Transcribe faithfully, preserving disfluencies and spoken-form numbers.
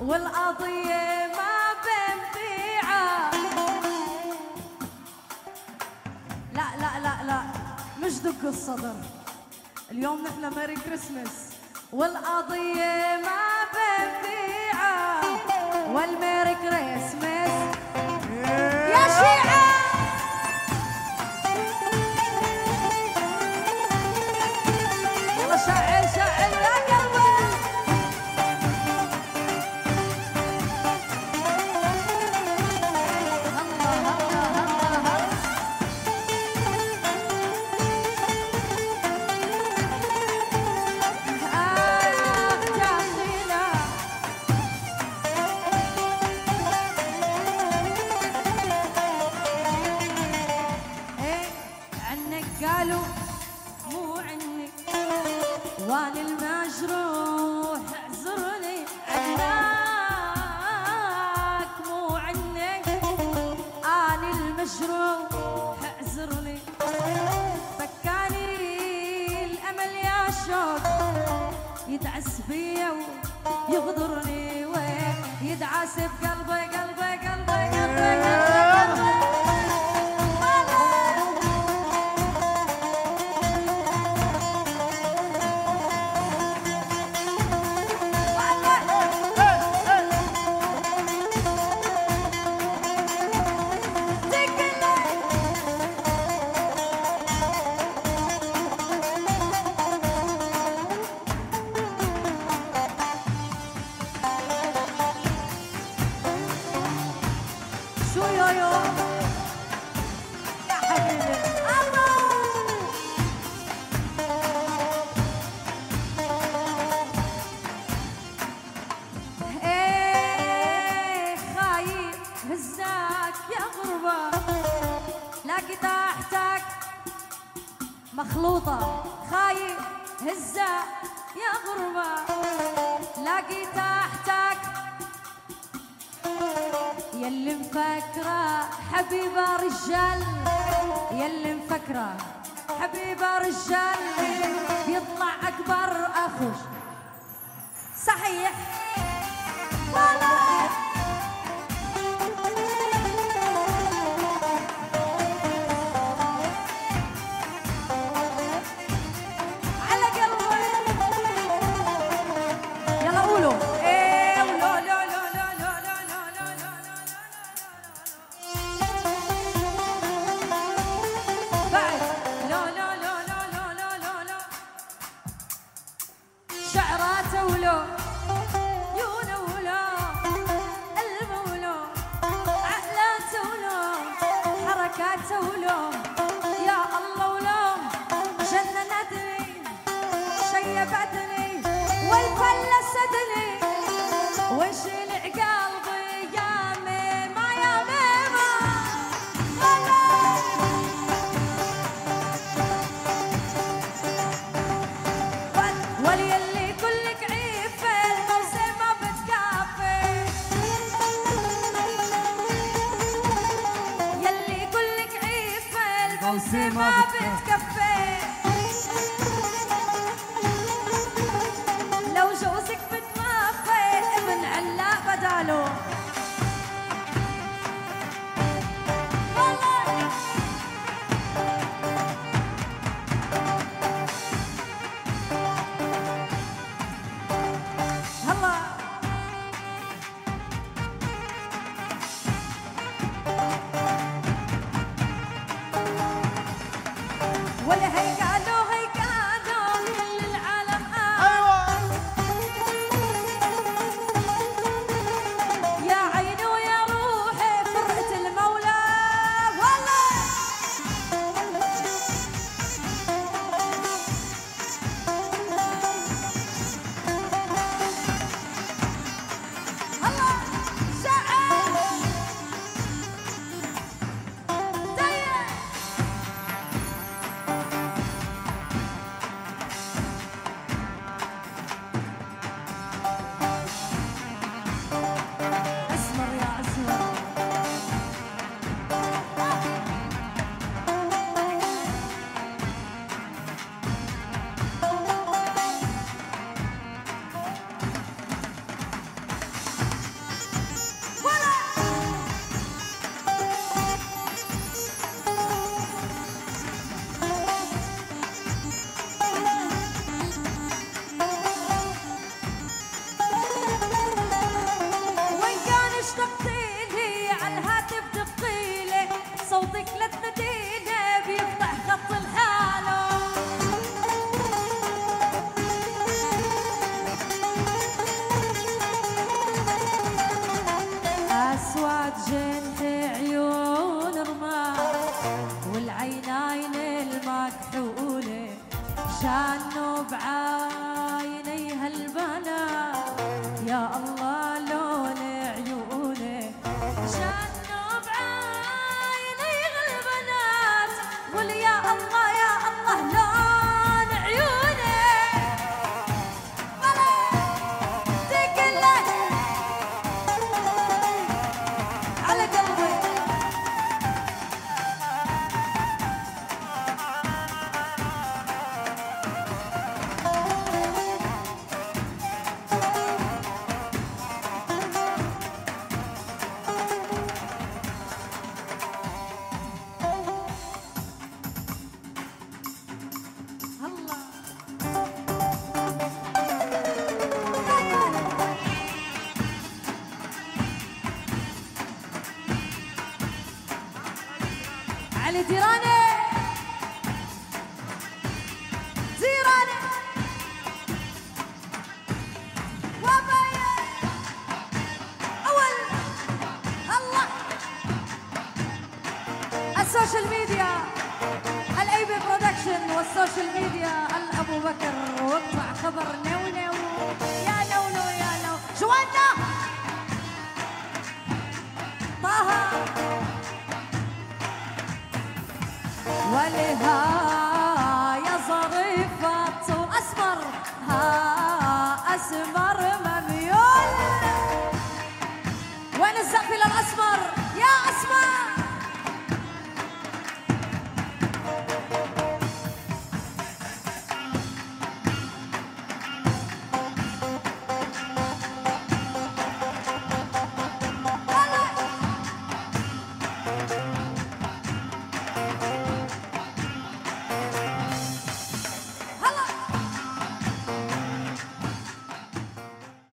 والقضية ما بين بيعة. لا لا لا لا مش دق الصدر، اليوم نحن ميري كريسمس، والقضية ما بين بيعة والميري كريسمس يا شيعة. يلا شعل شعل يا قلبي. قالوا مو عني واني المجروح اعذرني، عناك مو عني اني المجروح اعذرني. فكاني الامل يا شوق يدعس بيا ويغدرني، ويدعس بقلبي قلبي قلبي قلبي قلبي. شو يو يو يا حبيبي الله. ايه خايف هزاك يا غربة، لاقي تحتك مخلوطة. خايف هزاك يا غربة، لاقي تحتك يلي مفكرة حبيبة رجال، يلي مفكرة حبيبة رجال بيطلع أكبر أخوش. صحيح والله. على قلبي يلا قولوا ايه ولو لو لو لو لو لو لو لو لو بعد لو لو لو لو لو لو لو لو شعراته ولو يونه ولو قلبه ولو عقلاته ولو حركاته ولو يا الله ولو جننتني شيبتني وفلستني وشيل قلبي يا ميمة يا ميمة. وليلي كلك عيفة الموسم ما بتكفي، يلي كلك عيفة الموسم ما بتكفي. لو جوزك بتوفي ابن علاء بداله والله. هلا ولا هي قالوا هي قالوا كل العالم آه. يا عيني ويا روحي فرقة المولى والله. هلا شعر ضيق الهاتف دقيله صوتك لا تنادينا بيفتح خط الحالة أسود جنح عيون رماد والعينين المكحولة شانوا بعينيها البنات يا الله لون عيونه شانوا بعينيها البنات قول يا الله يا الله لون عيونه تقلك على قلبي علي ديراني ديراني وبايا أول الله السوشيال ميديا الأيبي برودكشن والسوشيال ميديا الأبو بكر واقطع خبر نو نو يا نو نو يا نو جوانا طه ولها يا ظريفة وأسمر ها أسمر مميول وين الزقف للأسمر يا أسمر